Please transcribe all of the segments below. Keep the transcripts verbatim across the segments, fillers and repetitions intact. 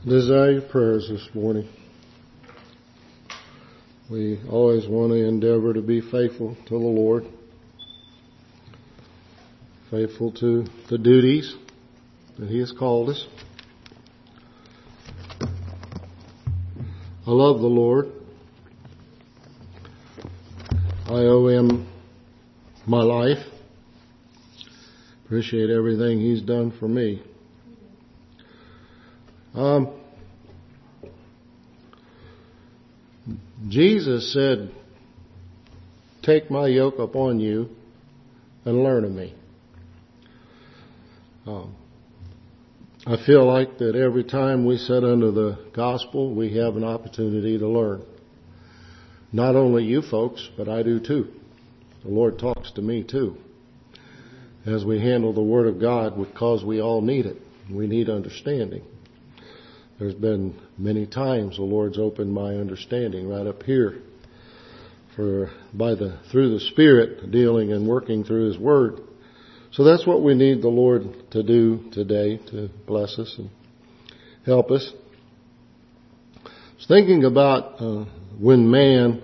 Desire your prayers this morning. We always want to endeavor to be faithful to the Lord, faithful to the duties that He has called us. I love the Lord. I owe Him my life. Appreciate everything He's done for me. Um, Jesus said, "Take my yoke upon you and learn of me." Um, I feel like that every time we sit under the gospel, we have an opportunity to learn. Not only you folks, but I do too. The Lord talks to me too as we handle the Word of God, because we all need it. We need understanding. There's been many times the Lord's opened my understanding right up here for by the through the Spirit dealing and working through His Word. So that's what we need the Lord to do today, to bless us and help us. I was thinking about uh, when man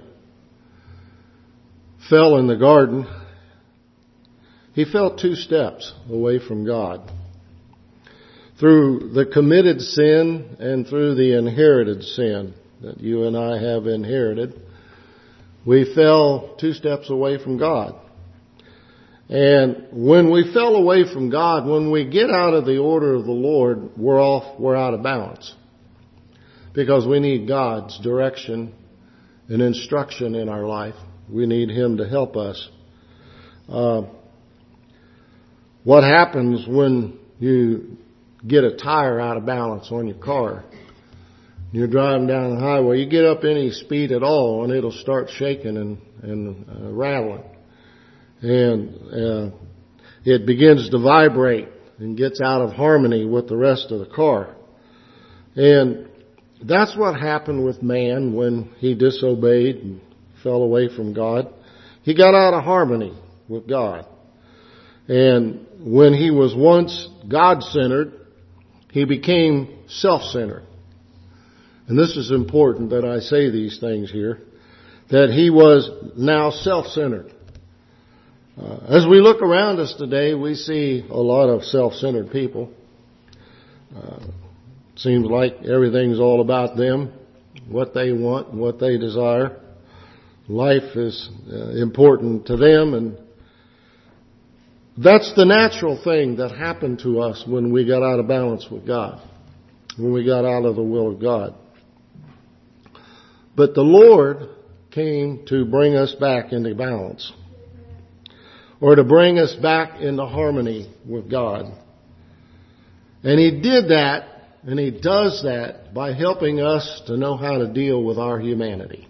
fell in the garden, he fell two steps away from God. Through the committed sin and through the inherited sin that you and I have inherited, we fell two steps away from God. And when we fell away from God, when we get out of the order of the Lord, we're off, we're out of balance. Because we need God's direction and instruction in our life. We need Him to help us. Uh, what happens when you get a tire out of balance on your car? You're driving down the highway, you get up any speed at all and it'll start shaking and, and uh, rattling. And uh, it begins to vibrate and gets out of harmony with the rest of the car. And that's what happened with man when he disobeyed and fell away from God. He got out of harmony with God. And when he was once God-centered, he became self-centered. And this is important that I say these things here, that he was now self-centered. Uh, as we look around us today, we see a lot of self-centered people. Uh, seems like everything's all about them, what they want, what they desire. Life is uh, important to them, and that's the natural thing that happened to us when we got out of balance with God, when we got out of the will of God. But the Lord came to bring us back into balance, or to bring us back into harmony with God. And He did that, and He does that by helping us to know how to deal with our humanity.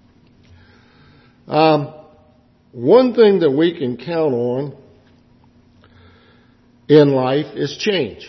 Um, one thing that we can count on in life is change.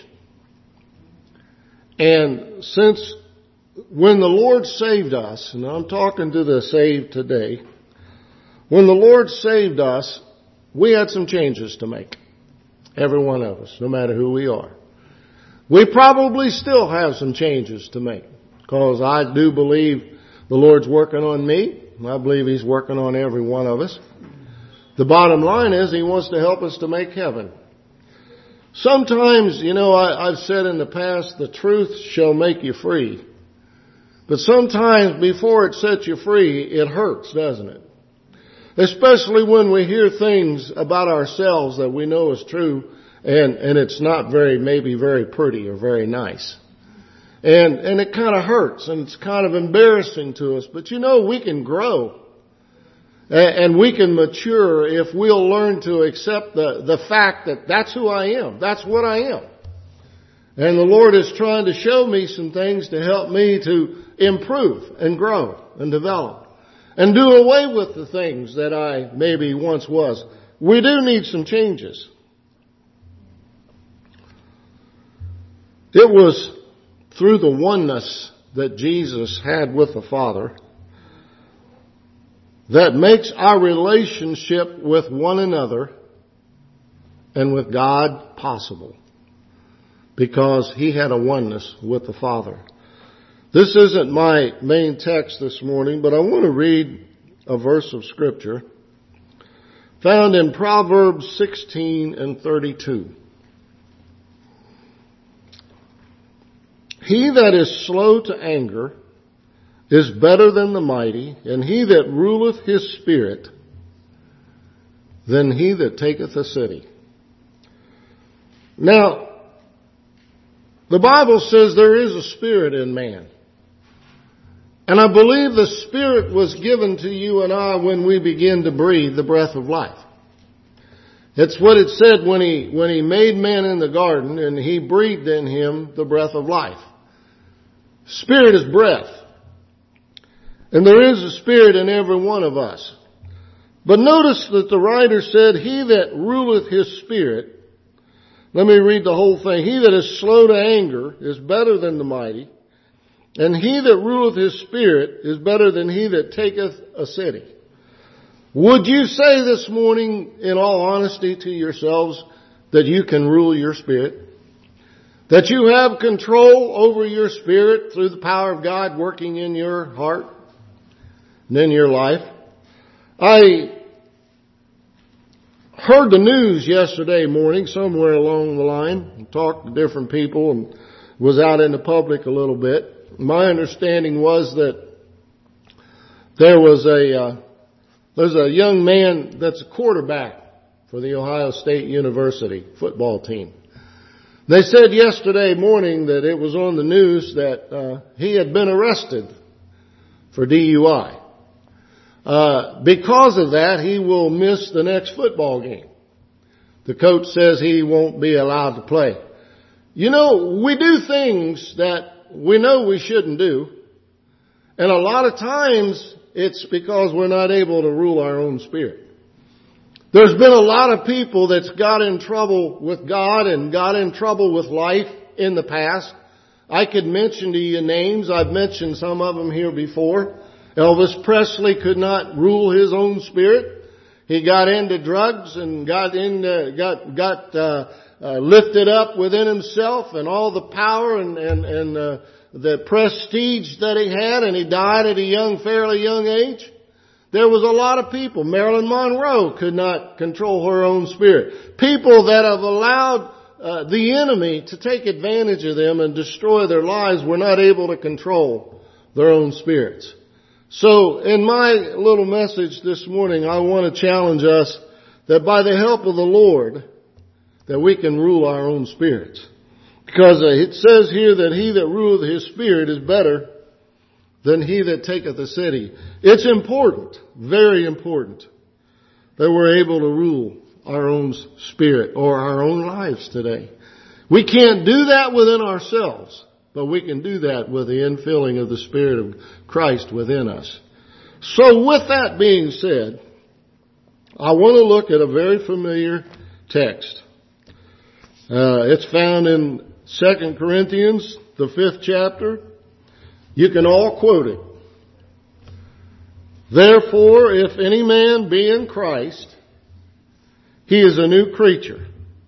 And since when the Lord saved us, and I'm talking to the saved today, when the Lord saved us, we had some changes to make. Every one of us, no matter who we are. We probably still have some changes to make, because I do believe the Lord's working on me. I believe He's working on every one of us. The bottom line is He wants to help us to make heaven. Sometimes, you know, I, I've said in the past, the truth shall make you free. But sometimes before it sets you free, it hurts, doesn't it? Especially when we hear things about ourselves that we know is true, and, and it's not very, maybe very pretty or very nice. And, and it kind of hurts, and it's kind of embarrassing to us. But you know, we can grow. And we can mature if we'll learn to accept the, the fact that that's who I am. That's what I am. And the Lord is trying to show me some things to help me to improve and grow and develop. And do away with the things that I maybe once was. We do need some changes. It was through the oneness that Jesus had with the Father that makes our relationship with one another and with God possible. Because He had a oneness with the Father. This isn't my main text this morning, but I want to read a verse of Scripture found in Proverbs sixteen and thirty-two. He that is slow to anger is better than the mighty, and he that ruleth his spirit than he that taketh a city. Now, the Bible says there is a spirit in man. And I believe the Spirit was given to you and I when we begin to breathe the breath of life. It's what it said when he, when he made man in the garden and he breathed in him the breath of life. Spirit is breath. And there is a spirit in every one of us. But notice that the writer said, he that ruleth his spirit, let me read the whole thing. He that is slow to anger is better than the mighty, and he that ruleth his spirit is better than he that taketh a city. Would you say this morning, in all honesty to yourselves, that you can rule your spirit? That you have control over your spirit through the power of God working in your heart and in your life? I heard the news yesterday morning somewhere along the line, talked to different people and was out in the public a little bit. My understanding was that there was a uh, there's a young man that's a quarterback for the Ohio State University football team. They said yesterday morning that it was on the news that uh, he had been arrested for D U I. Uh, because of that, he will miss the next football game. The coach says he won't be allowed to play. You know, we do things that we know we shouldn't do. And a lot of times it's because we're not able to rule our own spirit. There's been a lot of people that's got in trouble with God and got in trouble with life in the past. I could mention to you names. I've mentioned some of them here before. Elvis Presley could not rule his own spirit. He got into drugs and got into, got, got, uh, uh, lifted up within himself and all the power and, and, and, uh, the prestige that he had, and he died at a young, fairly young age. There was a lot of people. Marilyn Monroe could not control her own spirit. People that have allowed uh, the enemy to take advantage of them and destroy their lives were not able to control their own spirits. So in my little message this morning, I want to challenge us that by the help of the Lord, that we can rule our own spirits. Because it says here that he that ruleth his spirit is better than he that taketh a city. It's important, very important, that we're able to rule our own spirit or our own lives today. We can't do that within ourselves, but we can do that with the infilling of the Spirit of Christ within us. So with that being said, I want to look at a very familiar text. Uh, it's found in Second Corinthians, the fifth chapter. You can all quote it. Therefore, if any man be in Christ, he is a new creature.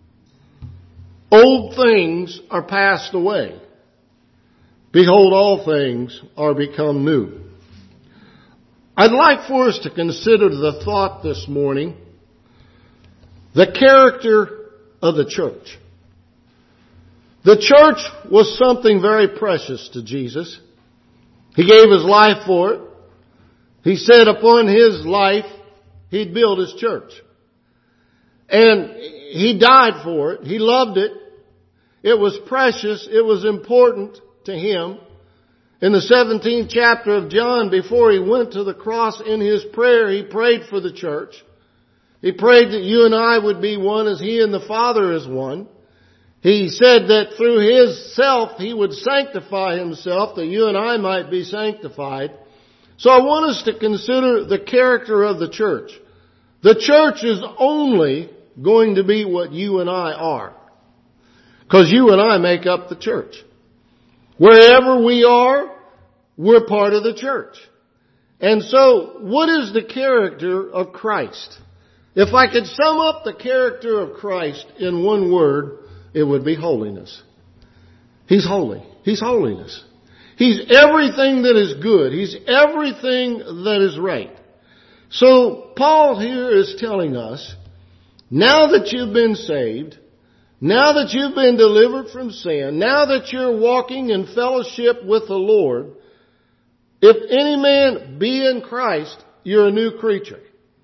Old things are passed away. Behold, all things are become new. I'd like for us to consider the thought this morning, the character of the church. The church was something very precious to Jesus. He gave his life for it. He said upon his life, he'd build his church. And he died for it. He loved it. It was precious. It was important to him. In the seventeenth chapter of John, before he went to the cross in his prayer, he prayed for the church. He prayed that you and I would be one as he and the Father is one. He said that through his self, he would sanctify himself, that you and I might be sanctified. So I want us to consider the character of the church. The church is only going to be what you and I are. Because you and I make up the church. Wherever we are, we're part of the church. And so, what is the character of Christ? If I could sum up the character of Christ in one word, it would be holiness. He's holy. He's holiness. He's everything that is good. He's everything that is right. So Paul here is telling us, now that you've been saved, now that you've been delivered from sin, now that you're walking in fellowship with the Lord, if any man be in Christ, you're a new creature.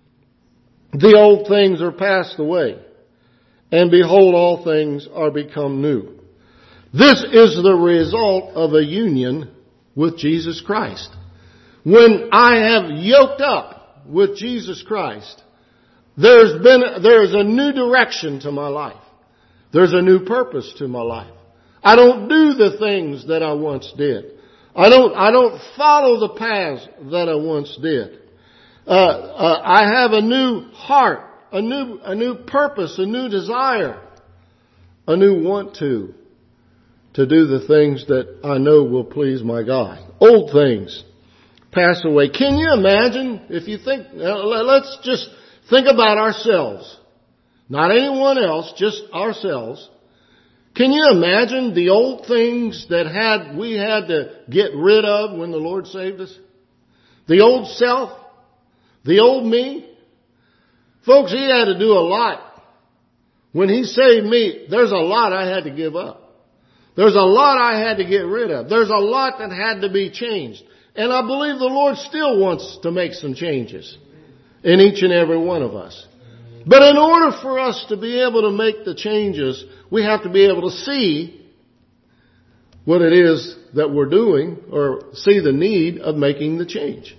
The old things are passed away, and behold, all things are become new. This is the result of a union with Jesus Christ. When I have yoked up with Jesus Christ, there's been, there's a new direction to my life. There's a new purpose to my life. I don't do the things that I once did. I don't, I don't follow the paths that I once did. Uh, uh, I have a new heart, a new, a new purpose, a new desire, a new want to, to do the things that I know will please my God. Old things pass away. Can you imagine if you think, let's just think about ourselves. Not anyone else, just ourselves. Can you imagine the old things that had we had to get rid of when the Lord saved us? The old self? The old me? Folks, He had to do a lot. When He saved me, there's a lot I had to give up. There's a lot I had to get rid of. There's a lot that had to be changed. And I believe the Lord still wants to make some changes in each and every one of us. But in order for us to be able to make the changes, we have to be able to see what it is that we're doing or see the need of making the change.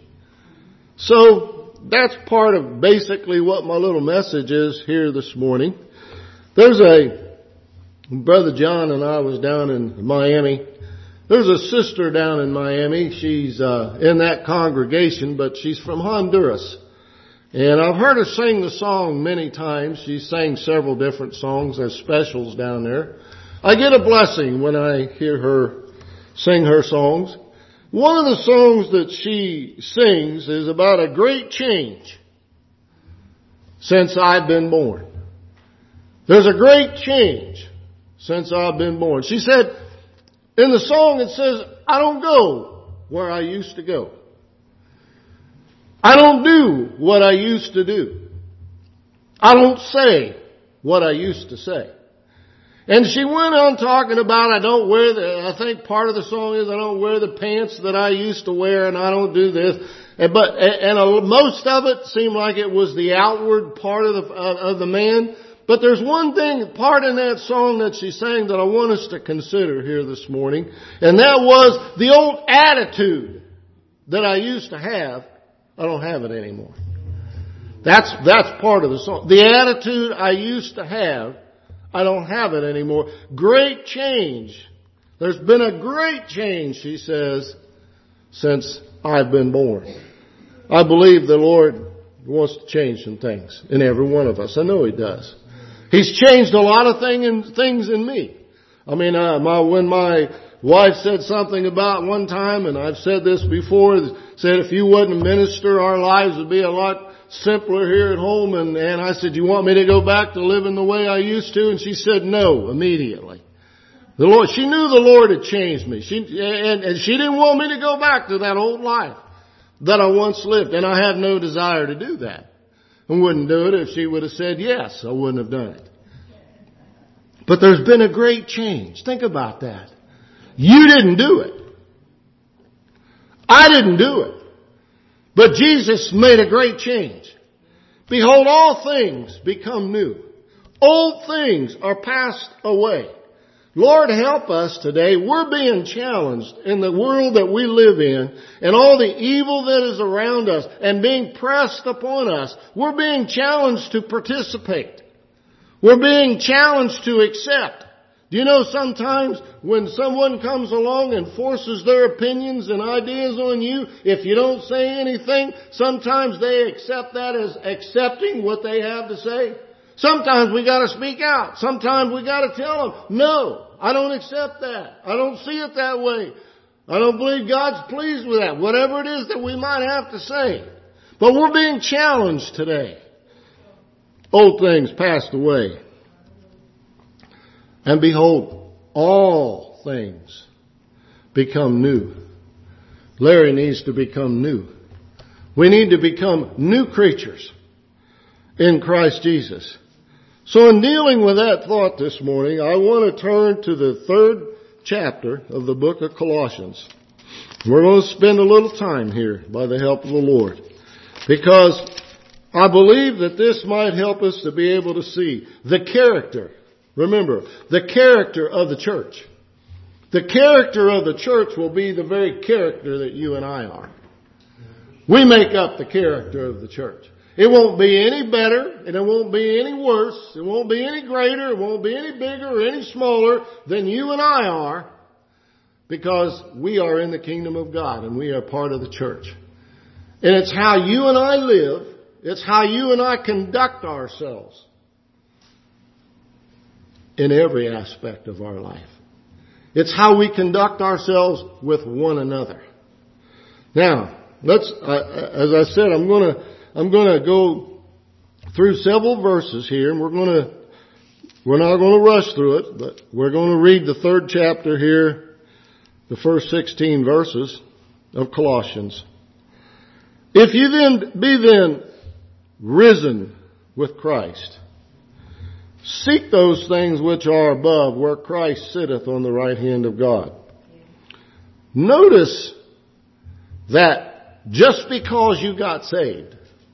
So that's part of basically what my little message is here this morning. There's a, Brother John and I was down in Miami. There's a sister down in Miami. She's uh, in that congregation, but she's from Honduras. And I've heard her sing the song many times. She sang several different songs. There's specials down there. I get a blessing when I hear her sing her songs. One of the songs that she sings is about a great change since I've been born. There's a great change since I've been born. She said, in the song it says, I don't go where I used to go. I don't do what I used to do. I don't say what I used to say. And she went on talking about I don't wear the, I think part of the song is I don't wear the pants that I used to wear and I don't do this. And, but, and a, most of it seemed like it was the outward part of the, of the man. But there's one thing, part in that song that she sang that I want us to consider here this morning. And that was the old attitude that I used to have. I don't have it anymore. That's, that's part of the song. The attitude I used to have, I don't have it anymore. Great change. There's been a great change, she says, since I've been born. I believe the Lord wants to change some things in every one of us. I know He does. He's changed a lot of thing in, things in me. I mean, uh, my, when my wife said something about one time, and I've said this before, said if you wasn't a minister, our lives would be a lot simpler here at home. And, and I said, you want me to go back to living the way I used to? And she said no, immediately. The Lord, she knew the Lord had changed me. She, and, and she didn't want me to go back to that old life that I once lived. And I have no desire to do that. I wouldn't do it if she would have said yes. I wouldn't have done it. But there's been a great change. Think about that. You didn't do it. I didn't do it. But Jesus made a great change. Behold, all things become new. Old things are passed away. Lord, help us today. We're being challenged in the world that we live in and all the evil that is around us and being pressed upon us. We're being challenged to participate. We're being challenged to accept. Do you know sometimes when someone comes along and forces their opinions and ideas on you, if you don't say anything, sometimes they accept that as accepting what they have to say. Sometimes we gotta speak out. Sometimes we gotta tell them, no, I don't accept that. I don't see it that way. I don't believe God's pleased with that. Whatever it is that we might have to say. But we're being challenged today. Old things passed away. And behold, all things become new. Larry needs to become new. We need to become new creatures in Christ Jesus. So in dealing with that thought this morning, I want to turn to the third chapter of the book of Colossians. We're going to spend a little time here by the help of the Lord, because I believe that this might help us to be able to see the character. Remember, the character of the church. The character of the church will be the very character that you and I are. We make up the character of the church. It won't be any better, and it won't be any worse. It won't be any greater. It won't be any bigger or any smaller than you and I are, because we are in the kingdom of God and we are part of the church. And it's how you and I live. It's how you and I conduct ourselves in every aspect of our life. It's how we conduct ourselves with one another. Now, let's, uh, as I said, I'm going to, I'm going to go through several verses here, and we're going to, we're not going to rush through it, but we're going to read the third chapter here, the first sixteen verses of Colossians. If you then be then risen with Christ, seek those things which are above, where Christ sitteth on the right hand of God. Notice that just because you got saved,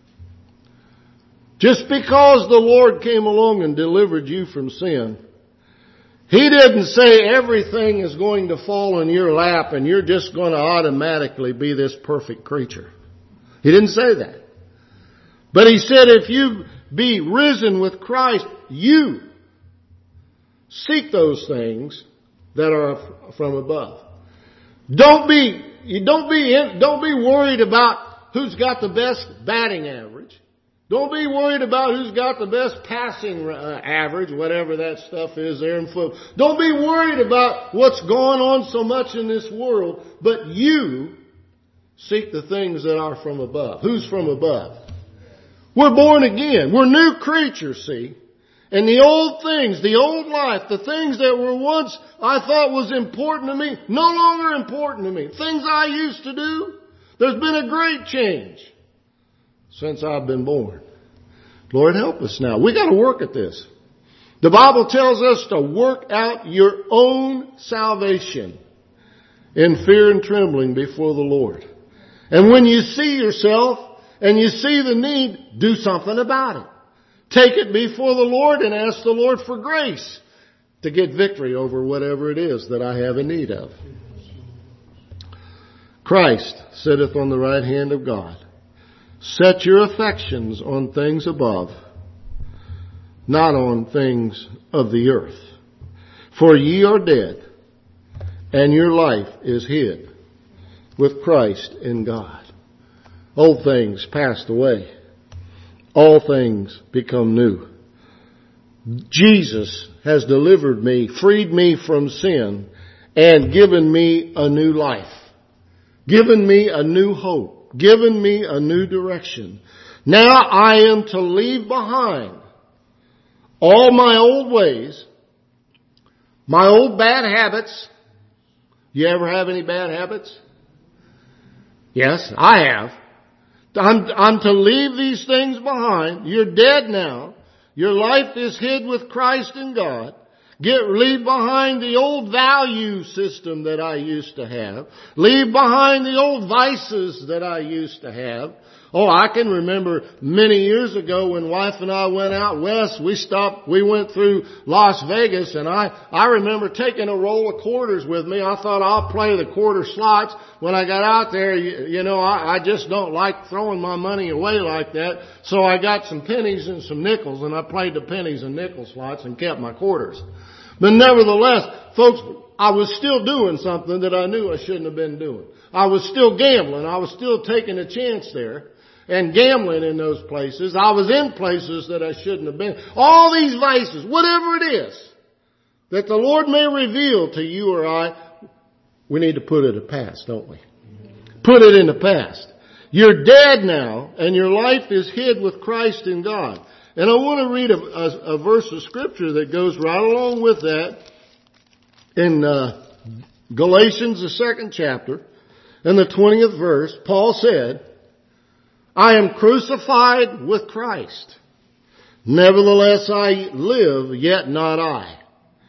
just because the Lord came along and delivered you from sin, He didn't say everything is going to fall in your lap and you're just going to automatically be this perfect creature. He didn't say that. But He said if you be risen with Christ, you seek those things that are from above. Don't be, you don't be, don't be worried about who's got the best batting average. Don't be worried about who's got the best passing uh, average, whatever that stuff is there in football. Don't be worried about what's going on so much in this world, but you seek the things that are from above. Who's from above? We're born again. We're new creatures, see. And the old things, the old life, the things that were once I thought was important to me, no longer important to me. Things I used to do, there's been a great change since I've been born. Lord, help us now. We got to work at this. The Bible tells us to work out your own salvation in fear and trembling before the Lord. And when you see yourself and you see the need, do something about it. Take it before the Lord and ask the Lord for grace to get victory over whatever it is that I have in need of. Christ sitteth on the right hand of God. Set your affections on things above, not on things of the earth. For ye are dead, and your life is hid with Christ in God. Old things passed away. All things become new. Jesus has delivered me, freed me from sin, and given me a new life. Given me a new hope. Given me a new direction. Now I am to leave behind all my old ways, my old bad habits. You ever have any bad habits? Yes, I have. I'm, I'm to leave these things behind. You're dead now. Your life is hid with Christ in God. Get, leave behind the old value system that I used to have. Leave behind the old vices that I used to have. Oh, I can remember many years ago when wife and I went out west, we stopped, we went through Las Vegas, and I, I remember taking a roll of quarters with me. I thought I'll play the quarter slots. When I got out there, you, you know, I, I just don't like throwing my money away like that. So I got some pennies and some nickels, and I played the pennies and nickel slots and kept my quarters. But nevertheless, folks, I was still doing something that I knew I shouldn't have been doing. I was still gambling. I was still taking a chance there and gambling in those places. I was in places that I shouldn't have been. All these vices, whatever it is that the Lord may reveal to you or I, we need to put it in the past, don't we? Put it in the past. You're dead now, and your life is hid with Christ in God. And I want to read a, a, a verse of Scripture that goes right along with that in uh, Galatians, the second chapter. and the twentieth verse, Paul said, I am crucified with Christ. Nevertheless I live, yet not I.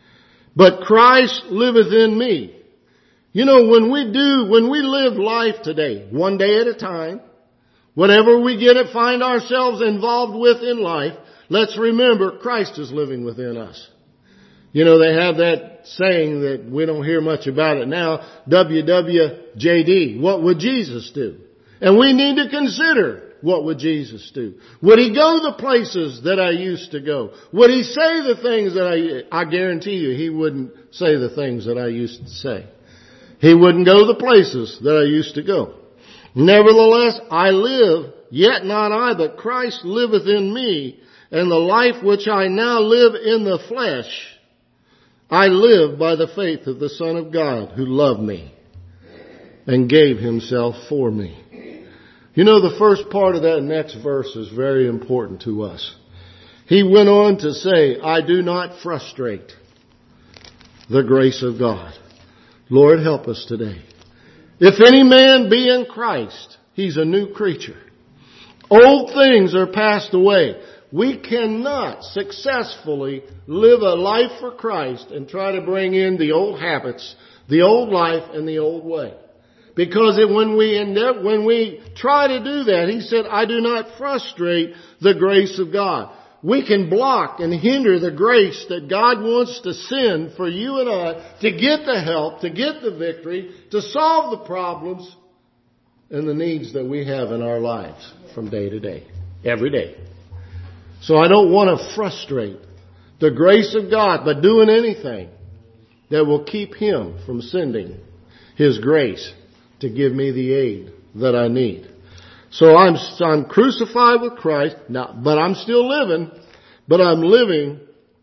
But Christ liveth in me. You know, when we do, when we live life today, one day at a time, whatever we get to find ourselves involved with in life, let's remember Christ is living within us. You know, they have that saying that we don't hear much about it now, W W J D, what would Jesus do? And we need to consider, what would Jesus do? Would He go the places that I used to go? Would He say the things that I, I guarantee you He wouldn't say the things that I used to say. He wouldn't go the places that I used to go. Nevertheless, I live, yet not I, but Christ liveth in me, and the life which I now live in the flesh, I live by the faith of the Son of God who loved me and gave Himself for me. You know, the first part of that next verse is very important to us. He went on to say, I do not frustrate the grace of God. Lord, help us today. If any man be in Christ, he's a new creature. Old things are passed away. We cannot successfully live a life for Christ and try to bring in the old habits, the old life, and the old way. Because it, when we endeavor, when we try to do that, He said, I do not frustrate the grace of God. We can block and hinder the grace that God wants to send for you and I to get the help, to get the victory, to solve the problems and the needs that we have in our lives from day to day, every day. So I don't want to frustrate the grace of God by doing anything that will keep Him from sending His grace to give me the aid that I need. So I'm, I'm crucified with Christ, now, but I'm still living, but I'm living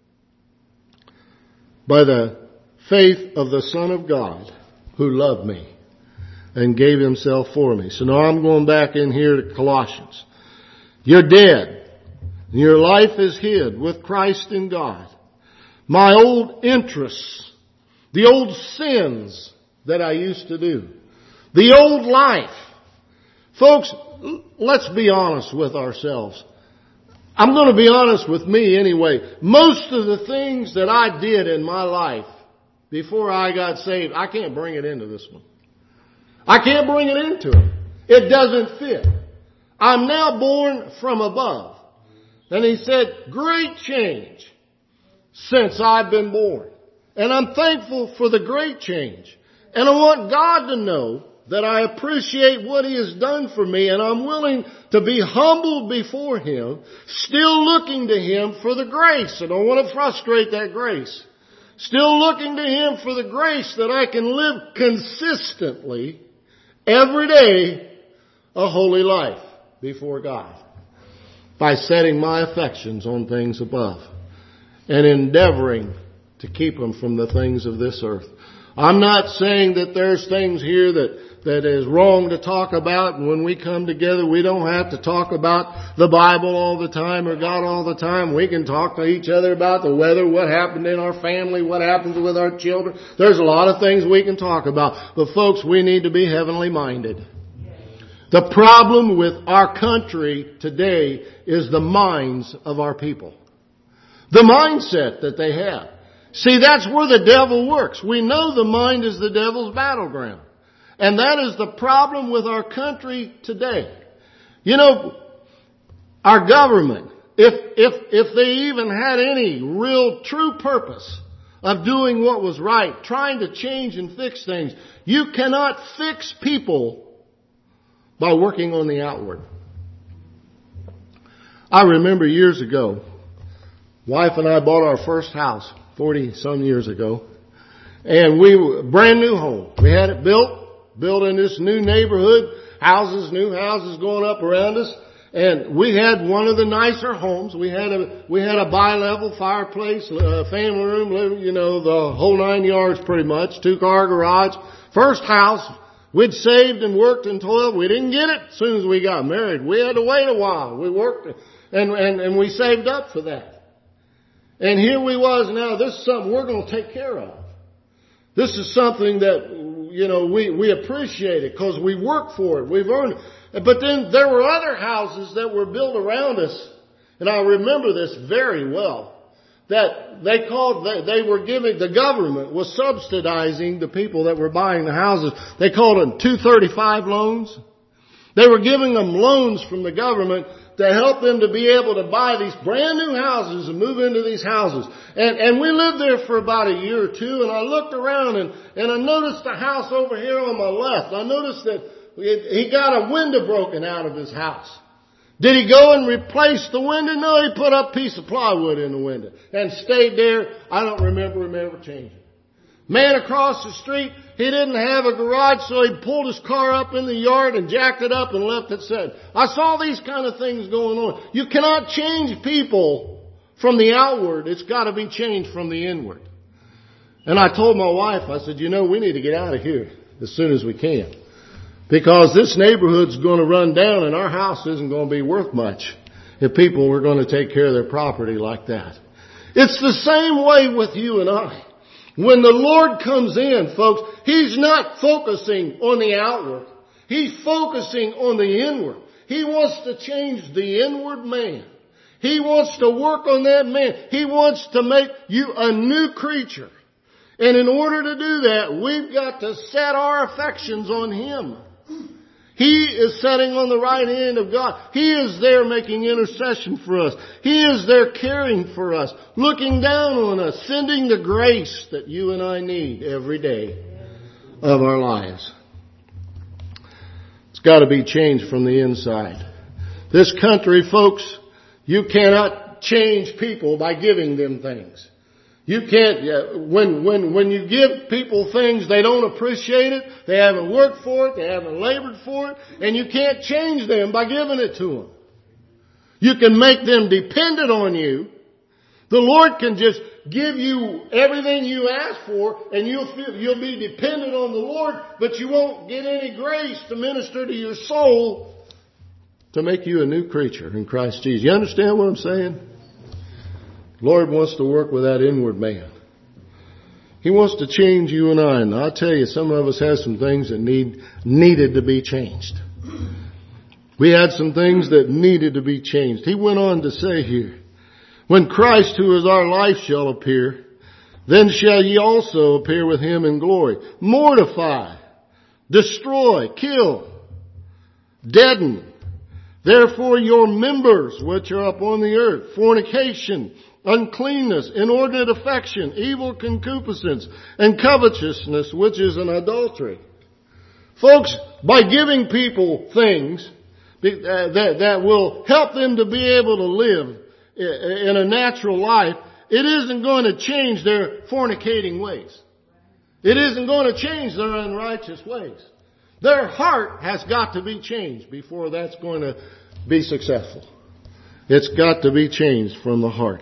by the faith of the Son of God who loved me and gave Himself for me. So now I'm going back in here to Colossians. You're dead. Your life is hid with Christ in God. My old interests, the old sins that I used to do, the old life. Folks, let's be honest with ourselves. I'm going to be honest with me anyway. Most of the things that I did in my life before I got saved, I can't bring it into this one. I can't bring it into it. It doesn't fit. I'm now born from above. And He said, great change since I've been born. And I'm thankful for the great change. And I want God to know that I appreciate what He has done for me, and I'm willing to be humbled before Him, still looking to Him for the grace. I don't want to frustrate that grace. Still looking to Him for the grace that I can live consistently every day a holy life before God by setting my affections on things above and endeavoring to keep them from the things of this earth. I'm not saying that there's things here that that is wrong to talk about. And when we come together, we don't have to talk about the Bible all the time or God all the time. We can talk to each other about the weather, what happened in our family, what happens with our children. There's a lot of things we can talk about. But folks, we need to be heavenly minded. The problem with our country today is the minds of our people. The mindset that they have. See, that's where the devil works. We know the mind is the devil's battleground. And that is the problem with our country today. You know, our government, if, if, if they even had any real true purpose of doing what was right, trying to change and fix things, you cannot fix people by working on the outward. I remember years ago, wife and I bought our first house forty some years ago, and we were brand new home. We had it built. Built in this new neighborhood, houses, new houses going up around us, and we had one of the nicer homes. We had a we had a bi-level fireplace, a family room, you know, the whole nine yards pretty much, two-car garage. First house, we'd saved and worked and toiled. We didn't get it as soon as we got married. We had to wait a while. We worked and and and we saved up for that. And here we was now. This is something we're going to take care of. This is something that, you know, we, we appreciate it because we work for it. We've earned it. But then there were other houses that were built around us. And I remember this very well. That they called, they, they were giving, the government was subsidizing the people that were buying the houses. They called them two thirty-five loans. They were giving them loans from the government to help them to be able to buy these brand new houses and move into these houses. And, and we lived there for about a year or two, and I looked around and, and I noticed the house over here on my left. I noticed that he got a window broken out of his house. Did he go and replace the window? No, he put up a piece of plywood in the window and stayed there. I don't remember him ever changing. Man across the street, he didn't have a garage, so he pulled his car up in the yard and jacked it up and left it set. I saw these kind of things going on. You cannot change people from the outward. It's got to be changed from the inward. And I told my wife, I said, you know, we need to get out of here as soon as we can. Because this neighborhood's going to run down and our house isn't going to be worth much if people were going to take care of their property like that. It's the same way with you and I. When the Lord comes in, folks, He's not focusing on the outward. He's focusing on the inward. He wants to change the inward man. He wants to work on that man. He wants to make you a new creature. And in order to do that, we've got to set our affections on Him. He is sitting on the right hand of God. He is there making intercession for us. He is there caring for us, looking down on us, sending the grace that you and I need every day of our lives. It's got to be changed from the inside. This country, folks, you cannot change people by giving them things. You can't, when, when, when you give people things, they don't appreciate it, they haven't worked for it, they haven't labored for it, and you can't change them by giving it to them. You can make them dependent on you. The Lord can just give you everything you ask for, and you'll feel, you'll be dependent on the Lord, but you won't get any grace to minister to your soul to make you a new creature in Christ Jesus. You understand what I'm saying? Lord wants to work with that inward man. He wants to change you and I. And I'll tell you, some of us have some things that need, needed to be changed. We had some things that needed to be changed. He went on to say here, when Christ, who is our life, shall appear, then shall ye also appear with Him in glory. Mortify, destroy, kill, deaden. Therefore your members which are upon the earth, fornication, uncleanness, inordinate affection, evil concupiscence, and covetousness, which is an adultery. Folks, by giving people things that, that will help them to be able to live in a natural life, it isn't going to change their fornicating ways. It isn't going to change their unrighteous ways. Their heart has got to be changed before that's going to be successful. It's got to be changed from the heart.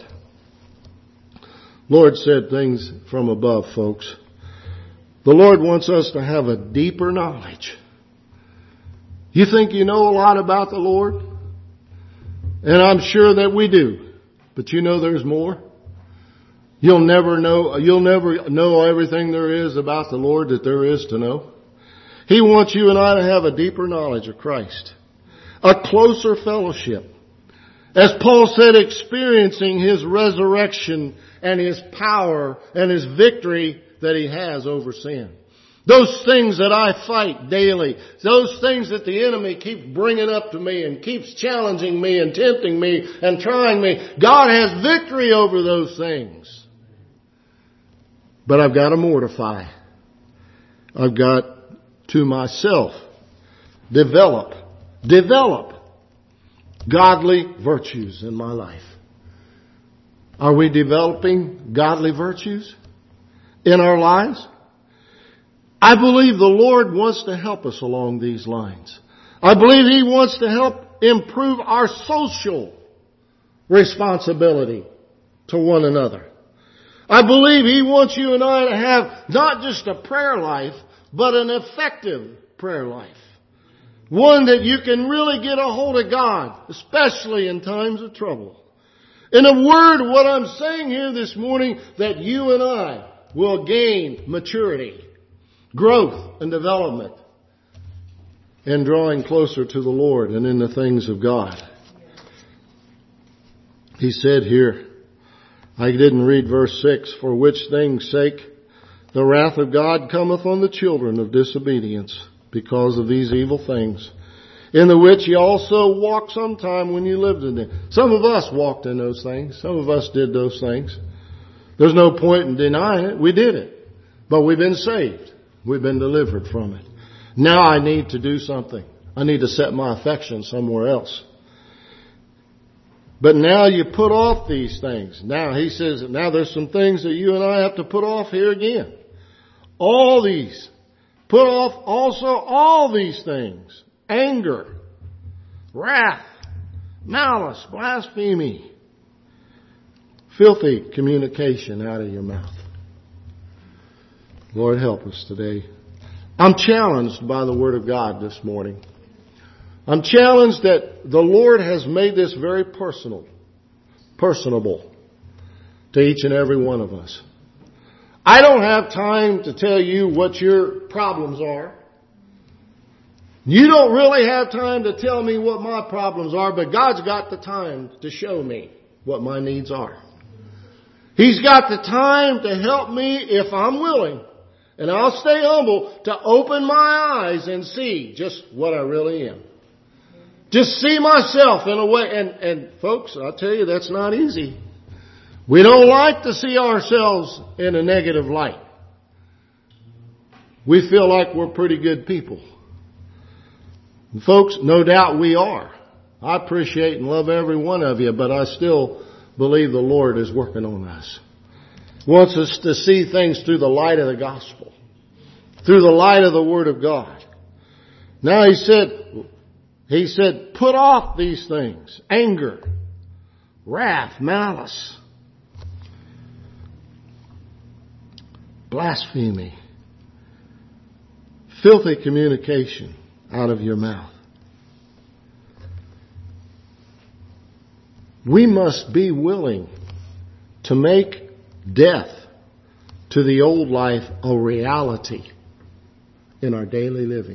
Lord said things from above, folks. The Lord wants us to have a deeper knowledge. You think you know a lot about the Lord? And I'm sure that we do. But you know there's more. You'll never know, you'll never know everything there is about the Lord that there is to know. He wants you and I to have a deeper knowledge of Christ. A closer fellowship. As Paul said, experiencing His resurrection and His power and His victory that He has over sin. Those things that I fight daily, those things that the enemy keeps bringing up to me and keeps challenging me and tempting me and trying me, God has victory over those things. But I've got to mortify. I've got to myself develop, develop godly virtues in my life. Are we developing godly virtues in our lives? I believe the Lord wants to help us along these lines. I believe He wants to help improve our social responsibility to one another. I believe He wants you and I to have not just a prayer life, but an effective prayer life. One that you can really get a hold of God, especially in times of trouble. In a word, what I'm saying here this morning, that you and I will gain maturity. growth and development and drawing closer to the Lord and in the things of God. He said here, I didn't read verse six, for which things sake the wrath of God cometh on the children of disobedience because of these evil things, in the which ye also walked sometime when you lived in them. Some of us walked in those things. Some of us did those things. There's no point in denying it. We did it. But we've been saved. We've been delivered from it. Now I need to do something. I need to set my affection somewhere else. But now you put off these things. Now he says, now there's some things that you and I have to put off here again. All these. Put off also all these things. Anger, wrath, malice, blasphemy, filthy communication out of your mouth. Lord, help us today. I'm challenged by the Word of God this morning. I'm challenged that the Lord has made this very personal, personable to each and every one of us. I don't have time to tell you what your problems are. You don't really have time to tell me what my problems are, but God's got the time to show me what my needs are. He's got the time to help me if I'm willing, and I'll stay humble, to open my eyes and see just what I really am. Just see myself in a way, and, and folks, I'll tell you, that's not easy. We don't like to see ourselves in a negative light. We feel like we're pretty good people. And folks, no doubt we are. I appreciate and love every one of you, but I still believe the Lord is working on us. He wants us to see things through the light of the gospel, through the light of the Word of God. Now he said, he said, put off these things: anger, wrath, malice, blasphemy, filthy communication out of your mouth. We must be willing to make death to the old life a reality in our daily living.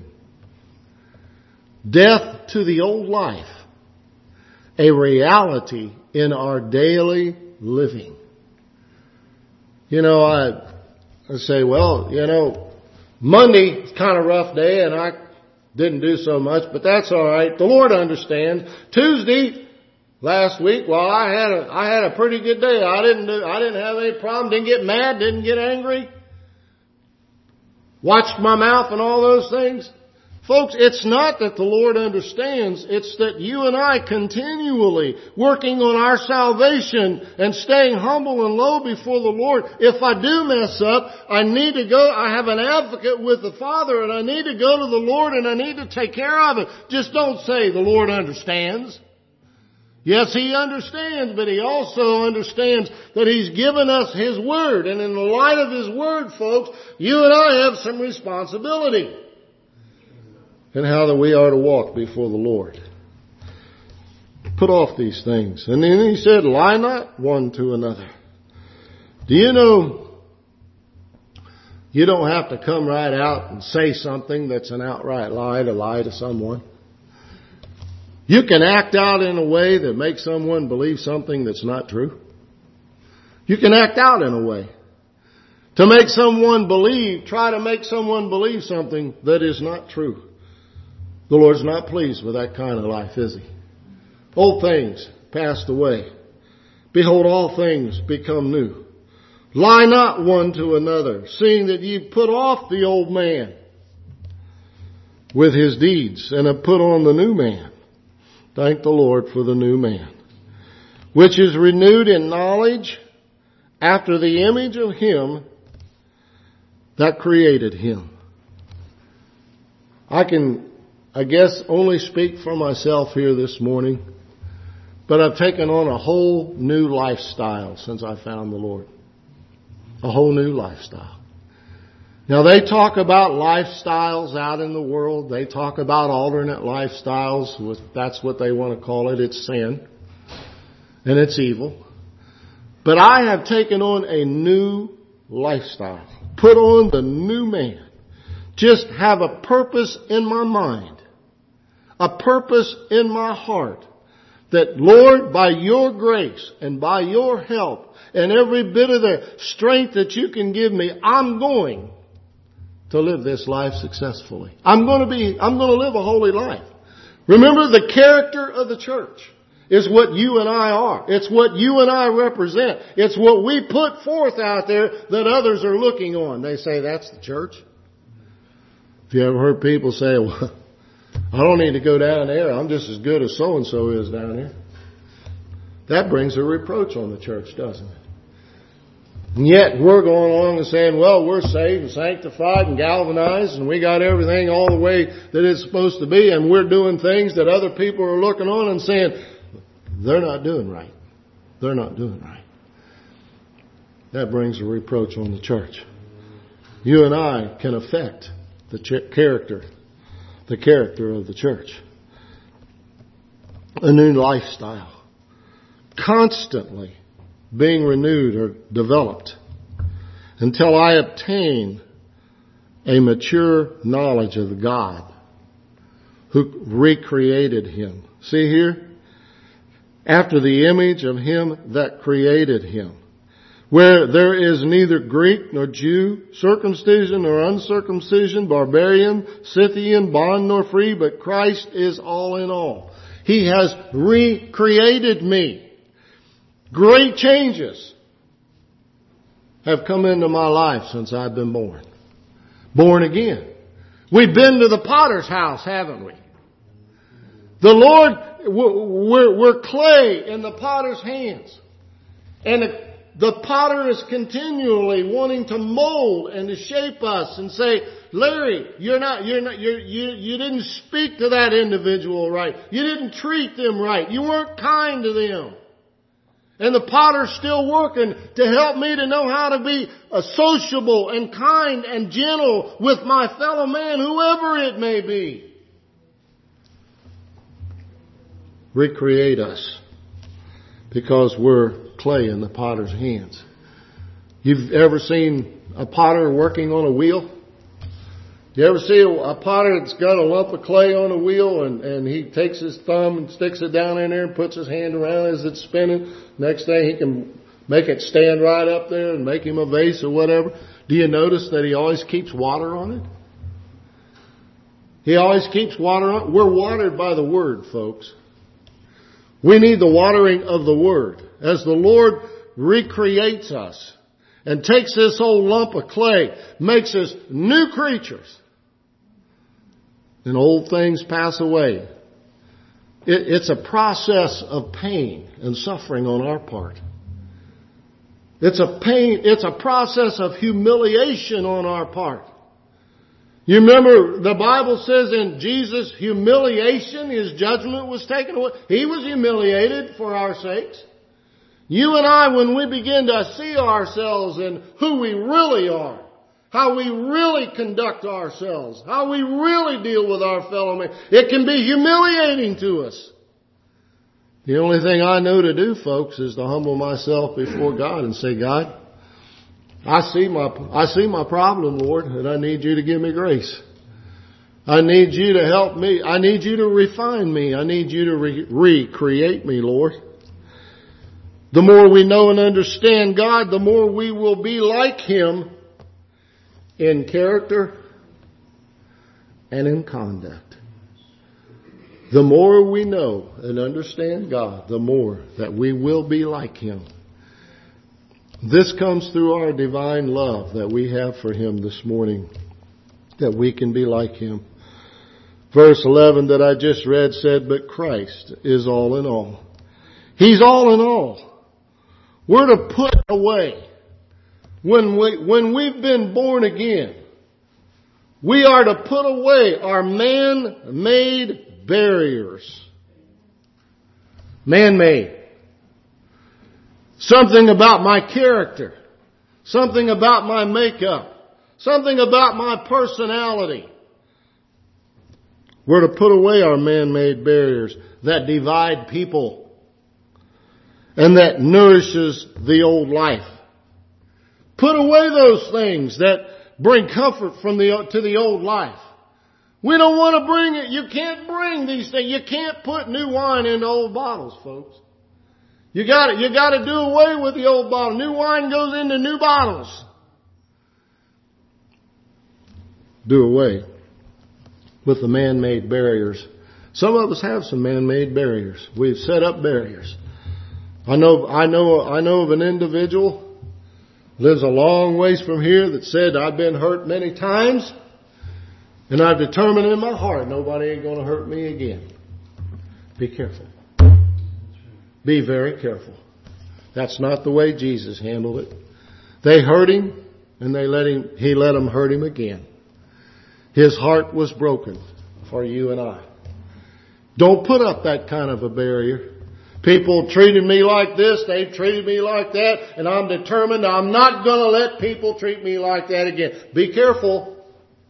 Death to the old life, a reality in our daily living. You know, I, I say, well, you know, Monday is kind of a rough day and I didn't do so much, but that's all right. The Lord understands. Tuesday, last week, well, I had a, I had a pretty good day. I didn't do, I didn't have any problem. Didn't get mad. Didn't get angry. Watched my mouth and all those things. Folks, it's not that the Lord understands. It's that you and I continually working on our salvation and staying humble and low before the Lord. If I do mess up, I need to go. I have an advocate with the Father and I need to go to the Lord and I need to take care of it. Just don't say the Lord understands. Yes, He understands, but He also understands that He's given us His Word. And in the light of His Word, folks, you and I have some responsibility in how that we are to walk before the Lord. Put off these things. And then He said, lie not one to another. Do you know you don't have to come right out and say something that's an outright lie to lie to someone? You can act out in a way that makes someone believe something that's not true. You can act out in a way to make someone believe, try to make someone believe something that is not true. The Lord's not pleased with that kind of life, is He? Old things passed away. Behold, all things become new. Lie not one to another, seeing that ye put off the old man with his deeds, and have put on the new man. Thank the Lord for the new man, which is renewed in knowledge after the image of Him that created him. I can, I guess, only speak for myself here this morning, but I've taken on a whole new lifestyle since I found the Lord. A whole new lifestyle. Now they talk about lifestyles out in the world. They talk about alternate lifestyles. That's what they want to call it. It's sin. And it's evil. But I have taken on a new lifestyle. Put on the new man. just have a purpose in my mind, a purpose in my heart, that Lord, by your grace and by your help and every bit of the strength that you can give me, I'm going to live this life successfully. I'm going to be, I'm going to live a holy life. Remember, the character of the church is what you and I are. It's what you and I represent. It's what we put forth out there that others are looking on. They say, that's the church. Have you ever heard people say, well, I don't need to go down there. I'm just as good as so-and-so is down there. That brings a reproach on the church, doesn't it? And yet we're going along and saying, well, we're saved and sanctified and galvanized and we got everything all the way that it's supposed to be, and we're doing things that other people are looking on and saying, they're not doing right. They're not doing right. That brings a reproach on the church. You and I can affect the ch- character, the character of the church. A new lifestyle. Constantly being renewed or developed until I obtain a mature knowledge of God who recreated him. See here? After the image of him that created him, where there is neither Greek nor Jew, circumcision nor uncircumcision, barbarian, Scythian, bond nor free, but Christ is all in all. He has recreated me. Great changes have come into my life since I've been born. Born again. We've been to the potter's house, haven't we? The Lord, we're, we're clay in the potter's hands. And the, the potter is continually wanting to mold and to shape us and say, Larry, you're not, you're not, you're, you, you didn't speak to that individual right. You didn't treat them right. You weren't kind to them. And the potter's still working to help me to know how to be sociable and kind and gentle with my fellow man, whoever it may be. Recreate us because we're clay in the potter's hands. You've ever seen a potter working on a wheel? You ever see a, a potter that's got a lump of clay on a wheel and, and he takes his thumb and sticks it down in there and puts his hand around as it's spinning? Next thing he can make it stand right up there and make him a vase or whatever. Do you notice that he always keeps water on it? He always keeps water on it. We're watered by the Word, folks. We need the watering of the Word. As the Lord recreates us and takes this old lump of clay, makes us new creatures, and old things pass away. It, it's a process of pain and suffering on our part. It's a pain, it's a process of humiliation on our part. You remember the Bible says in Jesus' humiliation, his judgment was taken away. He was humiliated for our sakes. You and I, when we begin to see ourselves and who we really are, how we really conduct ourselves, how we really deal with our fellow man, it can be humiliating to us. The only thing I know to do, folks, is to humble myself before God and say, God, I see my, I see my problem, Lord, and I need you to give me grace. I need you to help me. I need you to refine me. I need you to re- recreate me, Lord. The more we know and understand God, the more we will be like him in character and in conduct. The more we know and understand God, the more that we will be like him. This comes through our divine love that we have for him this morning, that we can be like him. Verse eleven that I just read said, but Christ is all in all. He's all in all. We're to put away. When we, when we've been born again, we are to put away our man-made barriers. Man-made. Something about my character. Something about my makeup. Something about my personality. We're to put away our man-made barriers that divide people and that nourishes the old life. Put away those things that, bring comfort from the, to the old life. We don't want to bring it. You can't bring these things. You can't put new wine into old bottles, folks. You got to, you got to do away with the old bottle. New wine goes into new bottles. Do away with the man-made barriers. Some of us have some man-made barriers. We've set up barriers. I know, I know, I know of an individual lives a long ways from here that said, I've been hurt many times, and I've determined in my heart nobody ain't going to hurt me again. Be careful. Be very careful. That's not the way Jesus handled it. They hurt him, and they let him, he let them hurt him again. His heart was broken for you and I. Don't put up that kind of a barrier. People treated me like this, they treated me like that, and I'm determined I'm not going to let people treat me like that again. Be careful.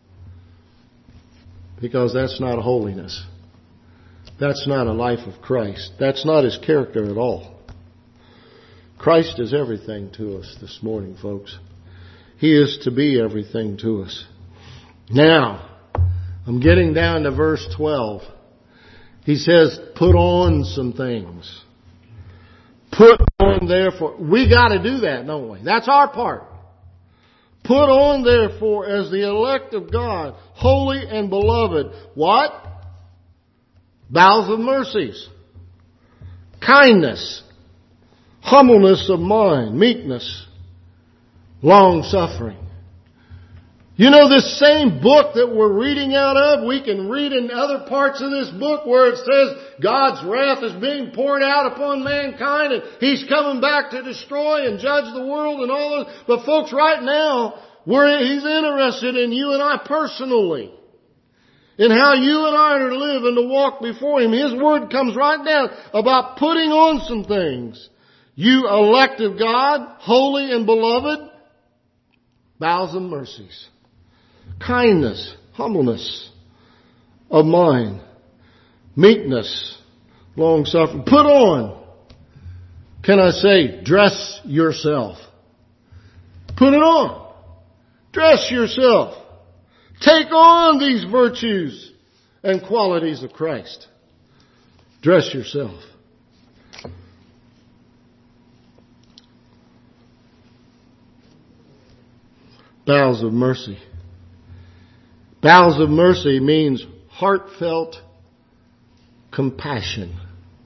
Because that's not holiness. That's not a life of Christ. That's not His character at all. Christ is everything to us this morning, folks. He is to be everything to us. Now, I'm getting down to verse twelve. He says, put on some things. Put on therefore. We got to do that, don't we? That's our part. Put on therefore as the elect of God, holy and beloved. What? Bowels of mercies. Kindness. Humbleness of mind. Meekness. Long suffering. You know, this same book that we're reading out of, we can read in other parts of this book where it says God's wrath is being poured out upon mankind and He's coming back to destroy and judge the world and all those. But folks, right now, we're, He's interested in you and I personally. In how you and I are to live and to walk before Him. His word comes right down about putting on some things. You elect of God, holy and beloved, bowels of mercies. Kindness, humbleness of mind, meekness, long suffering. Put on. Can I say, dress yourself. Put it on. Dress yourself. Take on these virtues and qualities of Christ. Dress yourself. Bowels of mercy. Bowels of mercy means heartfelt compassion.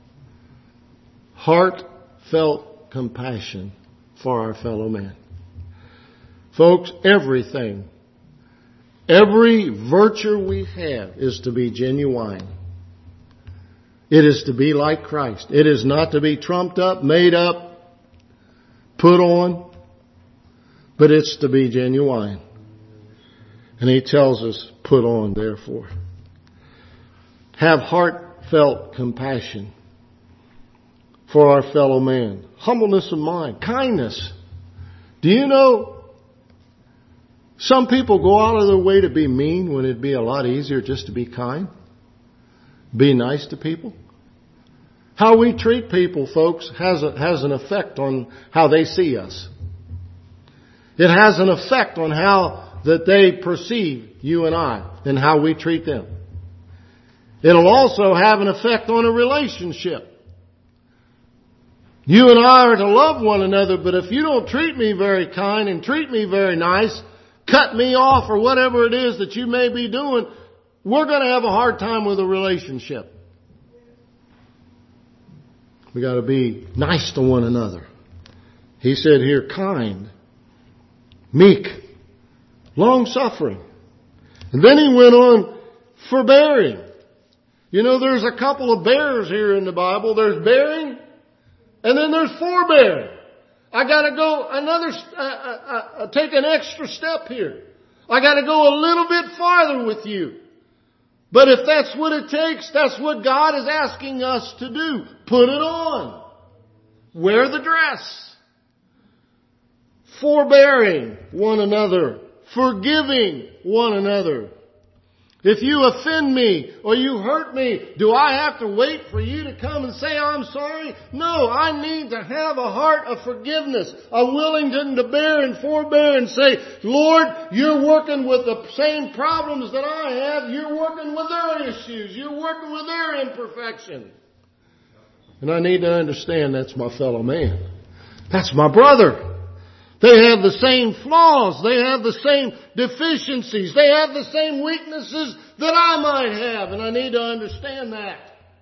Heartfelt compassion for our fellow man. Folks, everything, every virtue we have is to be genuine. It is to be like Christ. It is not to be trumped up, made up, put on, but it's to be genuine. And He tells us, put on therefore. Have heartfelt compassion for our fellow man. Humbleness of mind. Kindness. Do you know some people go out of their way to be mean when it'd be a lot easier just to be kind? Be nice to people. How we treat people, folks, has a, has an effect on how they see us. It has an effect on how that they perceive you and I and how we treat them. It'll also have an effect on a relationship. You and I are to love one another, but if you don't treat me very kind and treat me very nice, cut me off or whatever it is that you may be doing, we're going to have a hard time with a relationship. We got to be nice to one another. He said here, kind, meek, long suffering. And then he went on, forbearing. You know, there's a couple of bears here in the Bible. There's bearing, and then there's forbearing. I got to go another, uh, uh, uh, take an extra step here. I got to go a little bit farther with you. But if that's what it takes, that's what God is asking us to do. Put it on. Wear the dress. Forbearing one another. Forgiving one another. If you offend me or you hurt me, do I have to wait for you to come and say, I'm sorry? No, I need to have a heart of forgiveness, a willingness to bear and forbear and say, Lord, you're working with the same problems that I have. You're working with their issues. You're working with their imperfection. And I need to understand that's my fellow man. That's my brother. They have the same flaws. They have the same deficiencies. They have the same weaknesses that I might have. And I need to understand that.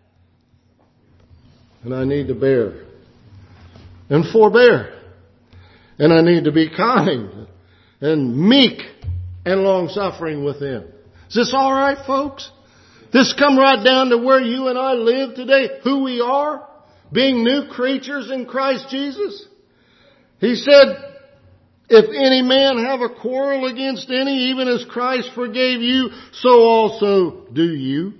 And I need to bear and forbear. And I need to be kind and meek and long-suffering with them. Is this all right, folks? This come right down to where you and I live today, who we are, being new creatures in Christ Jesus. He said, if any man have a quarrel against any, even as Christ forgave you, so also do you.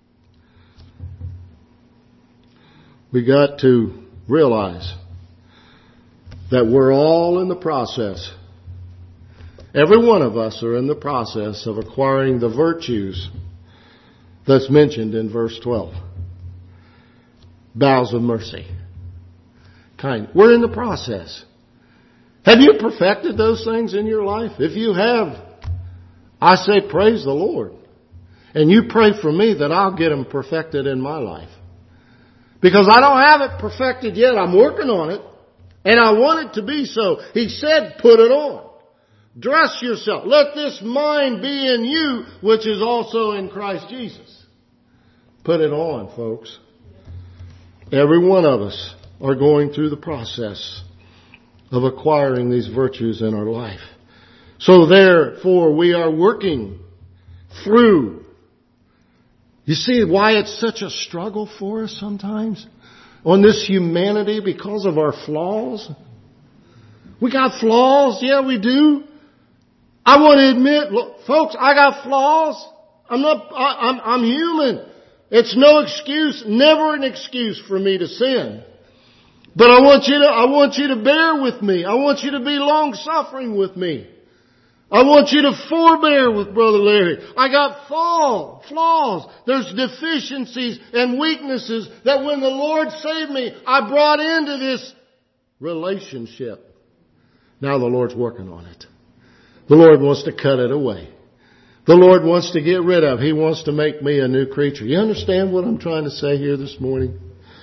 We got to realize that we're all in the process. Every one of us are in the process of acquiring the virtues that's mentioned in verse twelve. Bowels of mercy. Kind. We're in the process. Have you perfected those things in your life? If you have, I say praise the Lord. And you pray for me that I'll get them perfected in my life. Because I don't have it perfected yet. I'm working on it. And I want it to be so. He said, put it on. Dress yourself. Let this mind be in you, which is also in Christ Jesus. Put it on, folks. Every one of us are going through the process of acquiring these virtues in our life. So therefore we are working through. You see why it's such a struggle for us sometimes on this humanity because of our flaws? We got flaws. Yeah, we do. I want to admit, look, folks, I got flaws. I'm not, I, I'm, I'm human. It's no excuse, never an excuse for me to sin. But I want you to, I want you to bear with me. I want you to be long-suffering with me. I want you to forbear with Brother Larry. I got fall, flaws. There's deficiencies and weaknesses that when the Lord saved me, I brought into this relationship. Now the Lord's working on it. The Lord wants to cut it away. The Lord wants to get rid of. He wants to make me a new creature. You understand what I'm trying to say here this morning?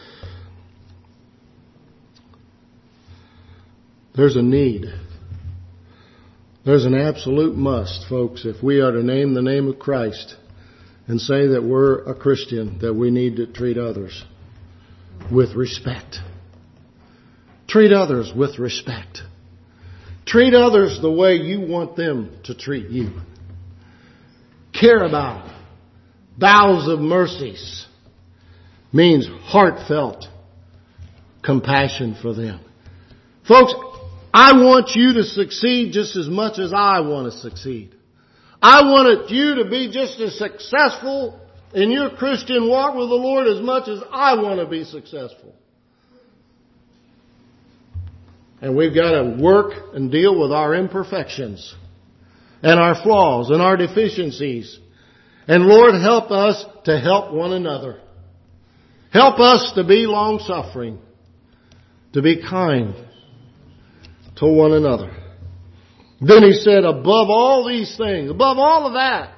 There's a need. There's an absolute must, folks, if we are to name the name of Christ and say that we're a Christian, that we need to treat others with respect. Treat others with respect. Treat others the way you want them to treat you. Care about them. Bowels of mercies means heartfelt compassion for them. Folks, I want you to succeed just as much as I want to succeed. I want you to be just as successful in your Christian walk with the Lord as much as I want to be successful. And we've got to work and deal with our imperfections and our flaws and our deficiencies. And Lord, help us to help one another. Help us to be long-suffering, to be kind to one another. Then he said, above all these things, above all of that,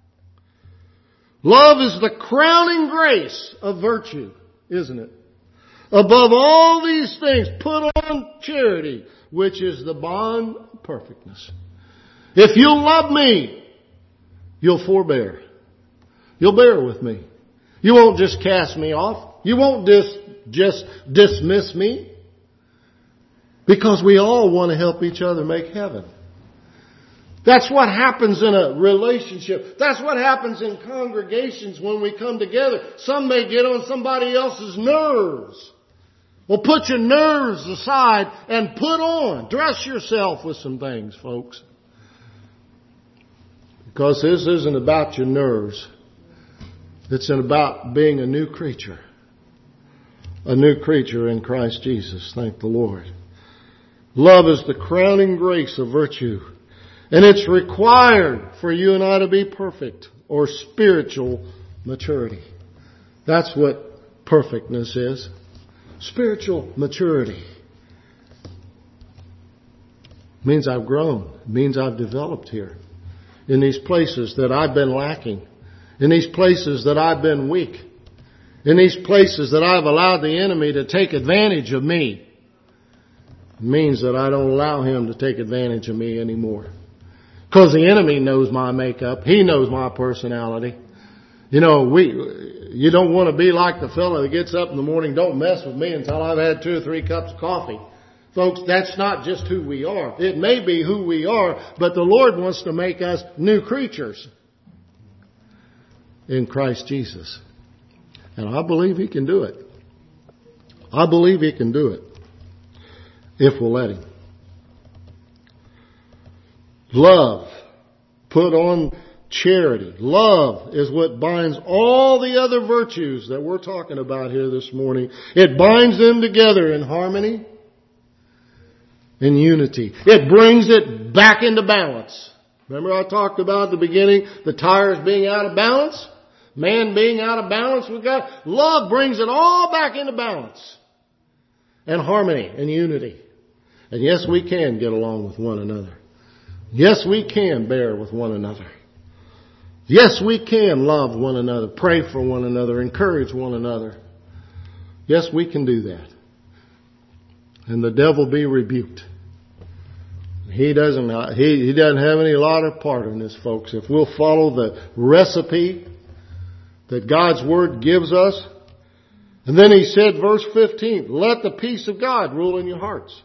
love is the crowning grace of virtue, isn't it? Above all these things, put on charity, which is the bond of perfectness. If you'll love me, you'll forbear. You'll bear with me. You won't just cast me off. You won't dis- just dismiss me. Because we all want to help each other make heaven. That's what happens in a relationship. That's what happens in congregations when we come together. Some may get on somebody else's nerves. Well, put your nerves aside and put on. Dress yourself with some things, folks. Because this isn't about your nerves. It's about being a new creature. A new creature in Christ Jesus. Thank the Lord. Love is the crowning grace of virtue. And it's required for you and I to be perfect or spiritual maturity. That's what perfectness is. Spiritual maturity. It means I've grown. It means I've developed here. In these places that I've been lacking. In these places that I've been weak. In these places that I've allowed the enemy to take advantage of me. It means that I don't allow him to take advantage of me anymore. Because the enemy knows my makeup. He knows my personality. You know, we, you don't want to be like the fellow that gets up in the morning, don't mess with me until I've had two or three cups of coffee. Folks, that's not just who we are. It may be who we are, but the Lord wants to make us new creatures in Christ Jesus. And I believe He can do it. I believe He can do it if we'll let Him. Love. Put on charity. Love is what binds all the other virtues that we're talking about here this morning. It binds them together in harmony, in unity. It brings it back into balance. Remember I talked about at the beginning the tires being out of balance? Man being out of balance with God? Love brings it all back into balance. And harmony and unity. And yes, we can get along with one another. Yes, we can bear with one another. Yes, we can love one another, pray for one another, encourage one another. Yes, we can do that. And the devil be rebuked. He doesn't, he, he doesn't have any lot of part in this, folks. If we'll follow the recipe that God's Word gives us. And then He said, verse fifteen, let the peace of God rule in your hearts.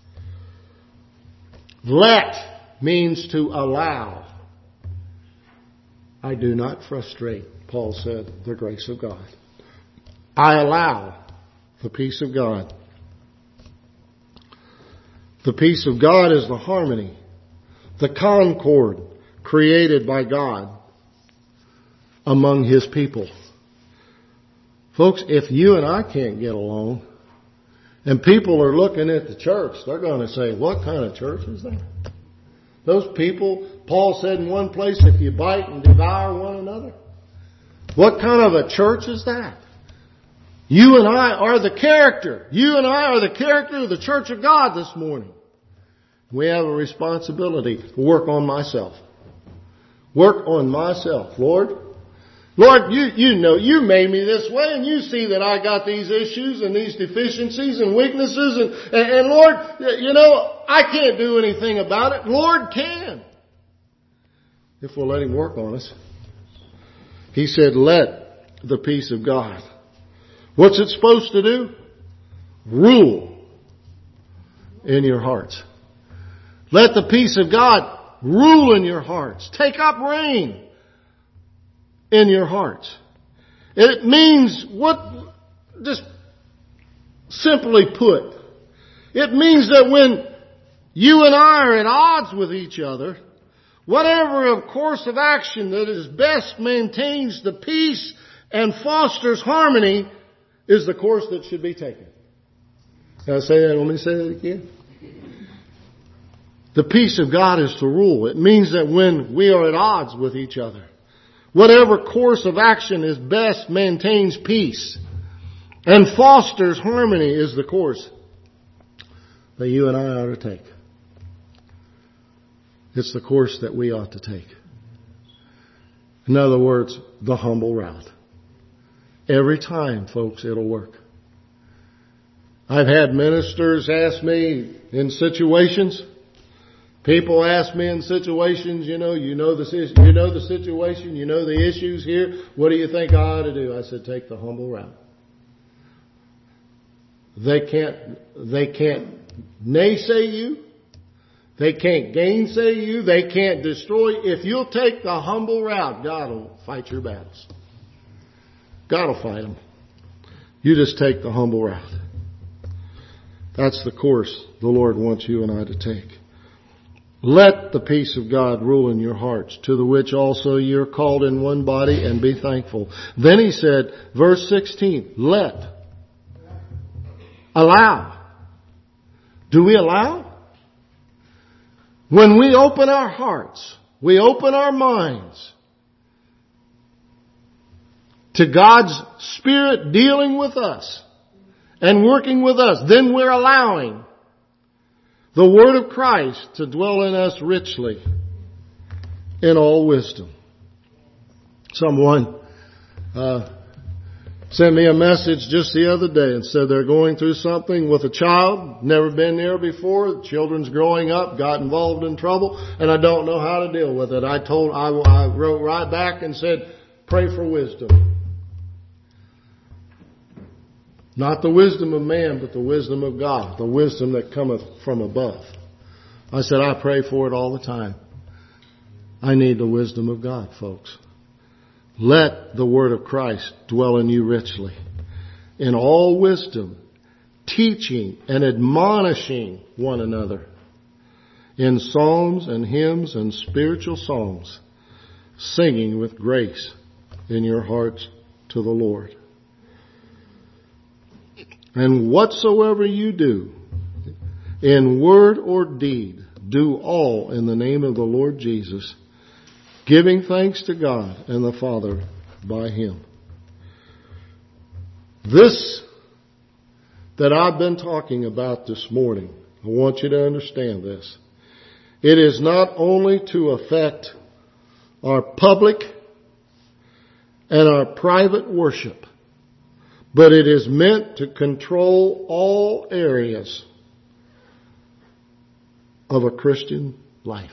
Let means to allow. I do not frustrate, Paul said, the grace of God. I allow the peace of God. The peace of God is the harmony, the concord created by God among His people. Folks, if you and I can't get along, and people are looking at the church, they're going to say, what kind of church is that? Those people, Paul said in one place, if you bite and devour one another. What kind of a church is that? You and I are the character. You and I are the character of the church of God this morning. We have a responsibility to work on myself. Work on myself. Lord, Lord, you, you know, you made me this way and you see that I got these issues and these deficiencies and weaknesses and, and, and Lord, you know, I can't do anything about it. Lord can. If we'll let Him work on us. He said, let the peace of God. What's it supposed to do? Rule in your hearts. Let the peace of God rule in your hearts. Take up reign in your hearts. It means what, just simply put, it means that when you and I are at odds with each other, whatever of course of action that is best maintains the peace and fosters harmony is the course that should be taken. Can I say that? Let me say that again. The peace of God is to rule. It means that when we are at odds with each other, whatever course of action is best maintains peace and fosters harmony is the course that you and I ought to take. It's the course that we ought to take. In other words, the humble route. Every time, folks, it'll work. I've had ministers ask me in situations, people ask me in situations, you know, you know the, you know the situation, you know the issues here. What do you think I ought to do? I said, take the humble route. They can't, they can't naysay you. They can't gainsay you. They can't destroy. If you'll take the humble route, God will fight your battles. God will fight them. You just take the humble route. That's the course the Lord wants you and I to take. Let the peace of God rule in your hearts, to the which also you're called in one body, and be thankful. Then He said, verse sixteen, let. Allow. Do we allow? When we open our hearts, we open our minds, to God's Spirit dealing with us and working with us, then we're allowing the Word of Christ to dwell in us richly in all wisdom. Someone uh, sent me a message just the other day and said they're going through something with a child, never been there before. The children's growing up, got involved in trouble, and I don't know how to deal with it. I told, I, I wrote right back and said, pray for wisdom. Not the wisdom of man, but the wisdom of God, the wisdom that cometh from above. I said, I pray for it all the time. I need the wisdom of God, folks. Let the word of Christ dwell in you richly, in all wisdom, teaching and admonishing one another in psalms and hymns and spiritual songs, singing with grace in your hearts to the Lord. And whatsoever you do, in word or deed, do all in the name of the Lord Jesus, giving thanks to God and the Father by Him. This that I've been talking about this morning, I want you to understand this. It is not only to affect our public and our private worship, but it is meant to control all areas of a Christian life.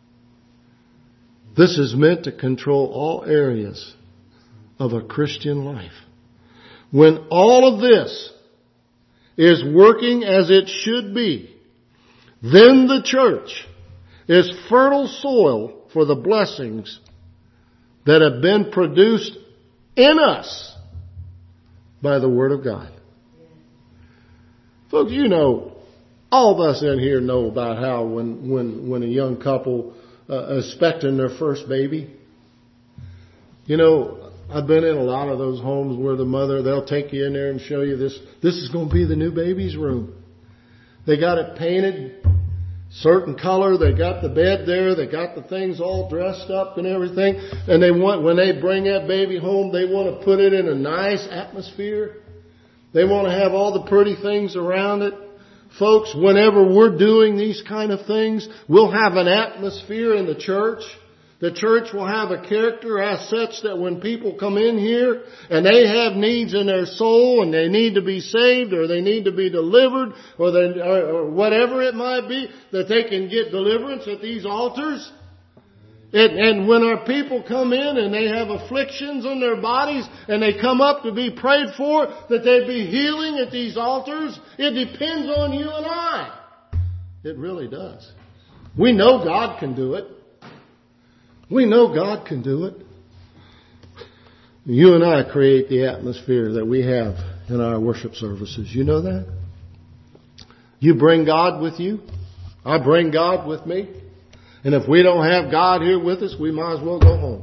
This is meant to control all areas of a Christian life. When all of this is working as it should be, then the church is fertile soil for the blessings that have been produced in us by the Word of God. Folks, you know, all of us in here know about how when, when, when a young couple uh, is expecting their first baby. You know, I've been in a lot of those homes where the mother, they'll take you in there and show you this. This is going to be the new baby's room. They got it painted certain color. They got the bed there. They got the things all dressed up and everything. And they want, when they bring that baby home, they want to put it in a nice atmosphere. They want to have all the pretty things around it. Folks, whenever we're doing these kind of things, we'll have an atmosphere in the church. The church will have a character as such that when people come in here and they have needs in their soul and they need to be saved or they need to be delivered or, they, or, or whatever it might be, that they can get deliverance at these altars. And, and when our people come in and they have afflictions on their bodies and they come up to be prayed for, that they be healing at these altars, it depends on you and I. It really does. We know God can do it. We know God can do it. You and I create the atmosphere that we have in our worship services. You know that? You bring God with you. I bring God with me. And if we don't have God here with us, we might as well go home.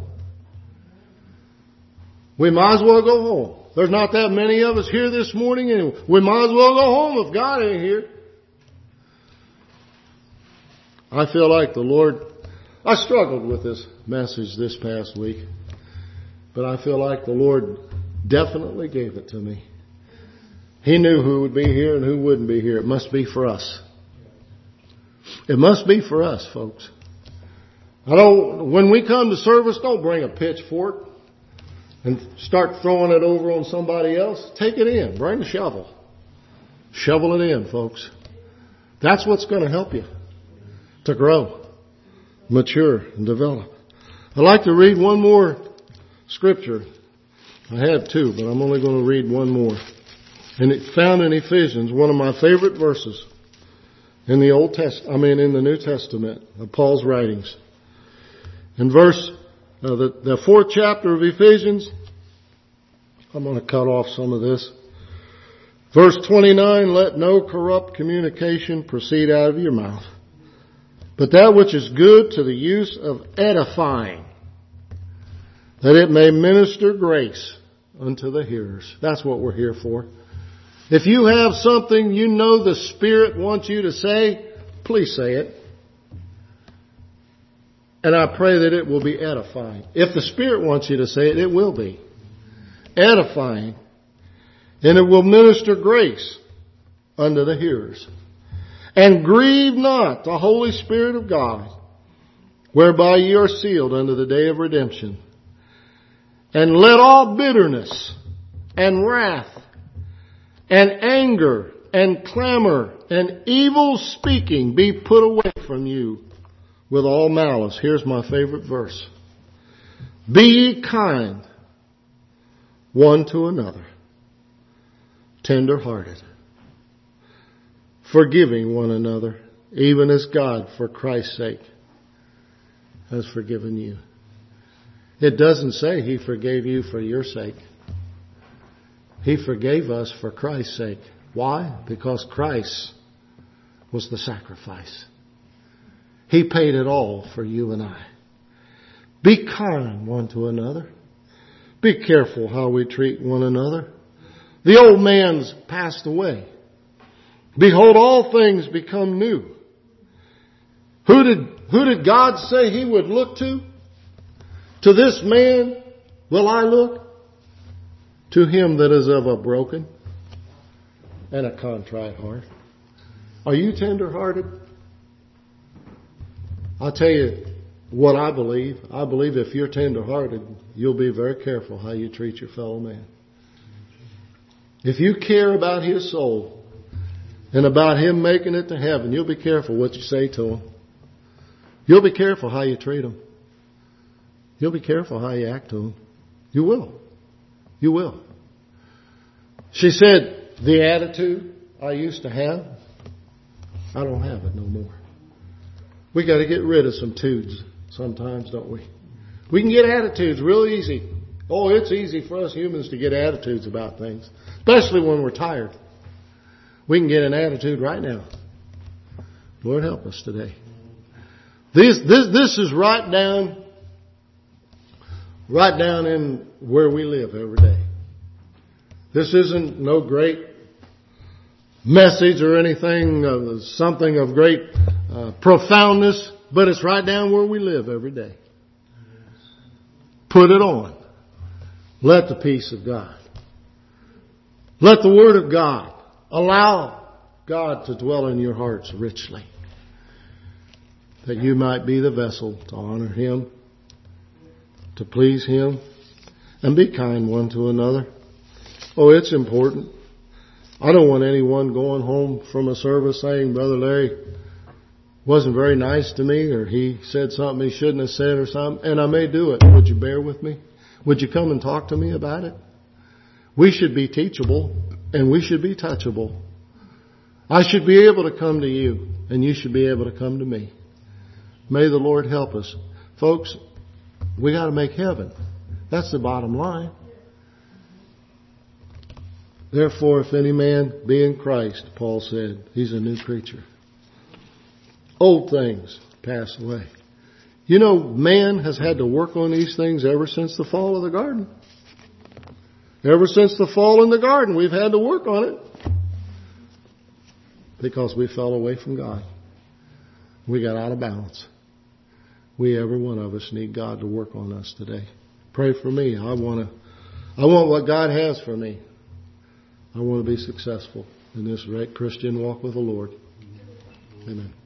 We might as well go home. There's not that many of us here this morning, and we might as well go home if God ain't here. I feel like the Lord, I struggled with this message this past week, but I feel like the Lord definitely gave it to me. He knew who would be here and who wouldn't be here. It must be for us. It must be for us, folks. I don't, when we come to service, don't bring a pitchfork and start throwing it over on somebody else. Take it in. Bring a shovel. Shovel it in, folks. That's what's going to help you to grow, mature, and develop. I'd like to read one more scripture. I have two, but I'm only going to read one more. And it's found in Ephesians, one of my favorite verses in the Old Testament, I mean in the New Testament of Paul's writings. In verse, uh, the, the fourth chapter of Ephesians, I'm going to cut off some of this. Verse twenty-nine, let no corrupt communication proceed out of your mouth, but that which is good to the use of edifying, that it may minister grace unto the hearers. That's what we're here for. If you have something you know the Spirit wants you to say, please say it. And I pray that it will be edifying. If the Spirit wants you to say it, it will be. edifying, and it will minister grace unto the hearers. And grieve not the Holy Spirit of God, whereby ye are sealed unto the day of redemption. And let all bitterness and wrath and anger and clamor and evil speaking be put away from you with all malice. Here's my favorite verse. Be ye kind one to another, tender-hearted, forgiving one another, even as God, for Christ's sake, has forgiven you. It doesn't say He forgave you for your sake. He forgave us for Christ's sake. Why? Because Christ was the sacrifice. He paid it all for you and I. Be kind one to another. Be careful how we treat one another. The old man's passed away. Behold, all things become new. Who did, who did God say He would look to? To this man will I look? To him that is of a broken and a contrite heart. Are you tender-hearted? I'll tell you what I believe. I believe if you're tender-hearted, you'll be very careful how you treat your fellow man. If you care about his soul and about him making it to heaven, you'll be careful what you say to him. You'll be careful how you treat him. You'll be careful how you act to him. You will. You will. She said, the attitude I used to have, I don't have it no more. We got to get rid of some tudes sometimes, don't we? We can get attitudes real easy. Oh, it's easy for us humans to get attitudes about things, especially when we're tired. We can get an attitude right now. Lord, help us today. This, this, this is right down, right down in where we live every day. This isn't no great message or anything, uh, something of great uh, profoundness, but it's right down where we live every day. Put it on. Let the peace of God. Let the Word of God. Allow God to dwell in your hearts richly, that you might be the vessel to honor Him, to please Him, and be kind one to another. Oh, it's important. I don't want anyone going home from a service saying, Brother Larry wasn't very nice to me, or he said something he shouldn't have said or something, and I may do it. Would you bear with me? Would you come and talk to me about it? We should be teachable, and we should be touchable. I should be able to come to you, and you should be able to come to me. May the Lord help us. Folks, we got to make heaven. That's the bottom line. Therefore, if any man be in Christ, Paul said, he's a new creature. Old things pass away. You know, man has had to work on these things ever since the fall of the garden. Ever since the fall in the garden, we've had to work on it. Because we fell away from God. We got out of balance. We, every one of us, need God to work on us today. Pray for me. I want to, I want what God has for me. I want to be successful in this great Christian walk with the Lord. Amen.